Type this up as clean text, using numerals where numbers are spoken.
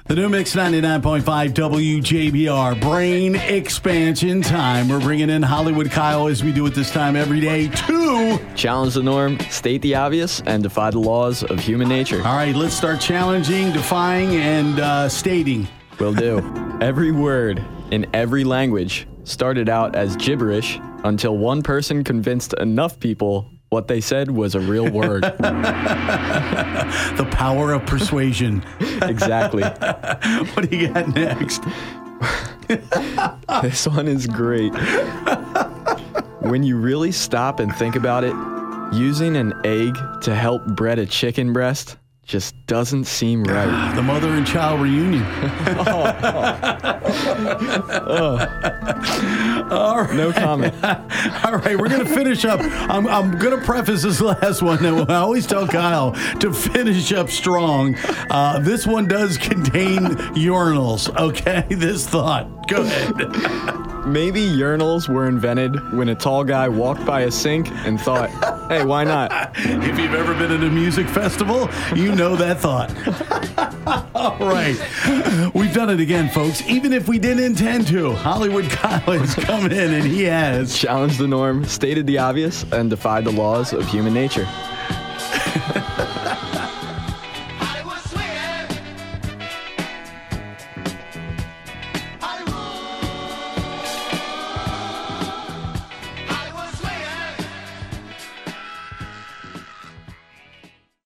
The new Mix 99.5 WJBR, brain expansion time. We're bringing in Hollywood Kyle as we do it this time every day to challenge the norm, state the obvious, and defy the laws of human nature. All right, let's start challenging, defying, and stating. Will do. Every word in every language started out as gibberish until one person convinced enough people what they said was a real word. The power of persuasion. Exactly. What do you got next? This one is great. When you really stop and think about it, using an egg to help bread a chicken breast just doesn't seem right. The mother and child reunion. All right. No comment. All right, we're going to finish up. I'm going to preface this last one. I always tell Kyle to finish up strong. This one does contain urinals, okay? This thought. Go ahead. Maybe urinals were invented when a tall guy walked by a sink and thought, hey, why not? If you've ever been at a music festival, you know that thought. All right. We've done it again, folks. Even if we didn't intend to, Hollywood Kyle has come in and he has challenged the norm, stated the obvious, and defied the laws of human nature.